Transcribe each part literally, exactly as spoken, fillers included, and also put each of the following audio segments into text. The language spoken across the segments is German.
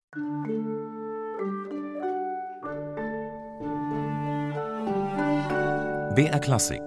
B R Klassik.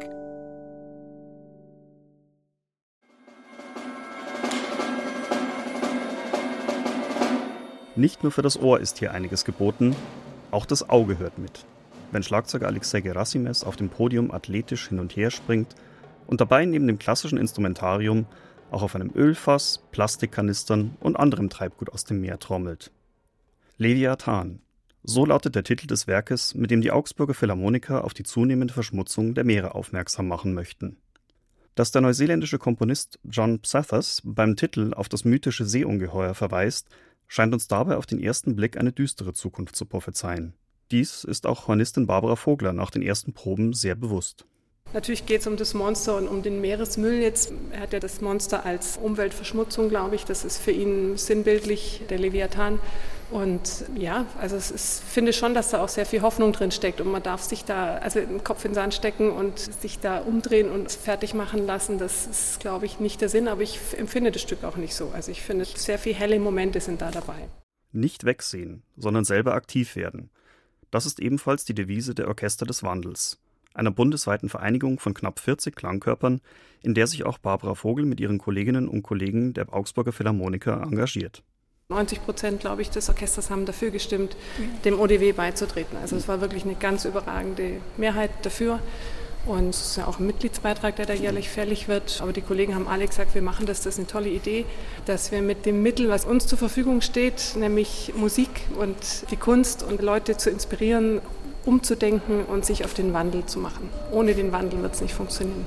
Nicht nur für das Ohr ist hier einiges geboten, auch das Auge hört mit. Wenn Schlagzeuger Alexei Gerassimès auf dem Podium athletisch hin und her springt und dabei neben dem klassischen Instrumentarium auch auf einem Ölfass, Plastikkanistern und anderem Treibgut aus dem Meer trommelt. Leviathan. So lautet der Titel des Werkes, mit dem die Augsburger Philharmoniker auf die zunehmende Verschmutzung der Meere aufmerksam machen möchten. Dass der neuseeländische Komponist John Psathas beim Titel auf das mythische Seeungeheuer verweist, scheint uns dabei auf den ersten Blick eine düstere Zukunft zu prophezeien. Dies ist auch Hornistin Barbara Vogler nach den ersten Proben sehr bewusst. Natürlich geht es um das Monster und um den Meeresmüll jetzt. Er hat ja das Monster als Umweltverschmutzung, glaube ich. Das ist für ihn sinnbildlich, der Leviathan. Und ja, also es ist, finde schon, dass da auch sehr viel Hoffnung drin steckt. Und man darf sich da also den Kopf in den Sand stecken und sich da umdrehen und fertig machen lassen. Das ist, glaube ich, nicht der Sinn. Aber ich empfinde das Stück auch nicht so. Also ich finde, sehr viele helle Momente sind da dabei. Nicht wegsehen, sondern selber aktiv werden. Das ist ebenfalls die Devise der Orchester des Wandels, einer bundesweiten Vereinigung von knapp vierzig Klangkörpern, in der sich auch Barbara Vogel mit ihren Kolleginnen und Kollegen der Augsburger Philharmoniker engagiert. neunzig Prozent, glaube ich, des Orchesters haben dafür gestimmt, dem O D W beizutreten. Also es war wirklich eine ganz überragende Mehrheit dafür. Und es ist ja auch ein Mitgliedsbeitrag, der da jährlich fällig wird. Aber die Kollegen haben alle gesagt, wir machen das, das ist eine tolle Idee, dass wir mit dem Mittel, was uns zur Verfügung steht, nämlich Musik und die Kunst und Leute zu inspirieren, umzudenken und sich auf den Wandel zu machen. Ohne den Wandel wird es nicht funktionieren.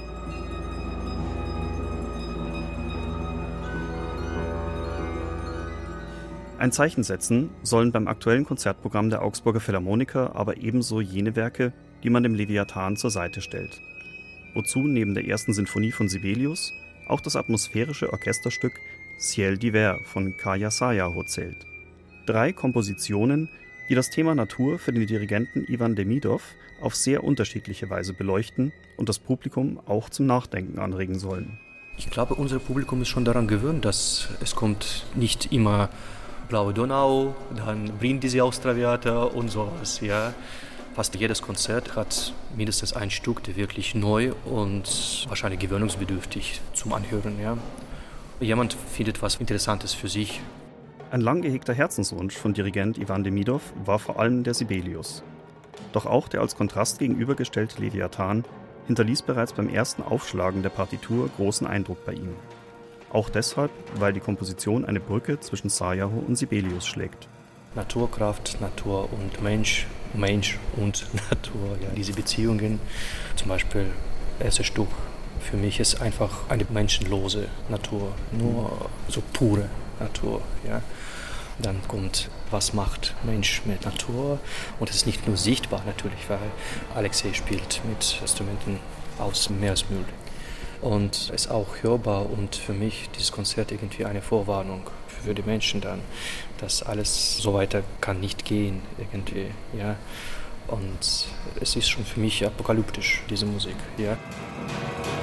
Ein Zeichen setzen sollen beim aktuellen Konzertprogramm der Augsburger Philharmoniker aber ebenso jene Werke, die man dem Leviathan zur Seite stellt. Wozu neben der ersten Sinfonie von Sibelius auch das atmosphärische Orchesterstück Ciel d'hiver von Kaya Saaryaho zählt. Drei Kompositionen, die das Thema Natur für den Dirigenten Ivan Demidov auf sehr unterschiedliche Weise beleuchten und das Publikum auch zum Nachdenken anregen sollen. Ich glaube, unser Publikum ist schon daran gewöhnt, dass es kommt nicht immer Blaue Donau, dann Brindisi aus Traviata und sowas. Ja. Fast jedes Konzert hat mindestens ein Stück, der wirklich neu und wahrscheinlich gewöhnungsbedürftig zum Anhören. Ja. Jemand findet was Interessantes für sich. Ein lang gehegter Herzenswunsch von Dirigent Ivan Demidov war vor allem der Sibelius. Doch auch der als Kontrast gegenübergestellte Leviathan hinterließ bereits beim ersten Aufschlagen der Partitur großen Eindruck bei ihm. Auch deshalb, weil die Komposition eine Brücke zwischen Saaryaho und Sibelius schlägt. Naturkraft, Natur und Mensch, Mensch und Natur. Ja. Diese Beziehungen, zum Beispiel das erste Stück, für mich ist einfach eine menschenlose Natur, nur so pure Natur. Ja. Dann kommt, was macht Mensch mit Natur? Und es ist nicht nur sichtbar natürlich, weil Alexei spielt mit Instrumenten aus Meeresmüll. Und es ist auch hörbar und für mich dieses Konzert irgendwie eine Vorwarnung für die Menschen dann, dass alles so weiter kann nicht gehen irgendwie, ja. Und es ist schon für mich apokalyptisch, diese Musik, ja.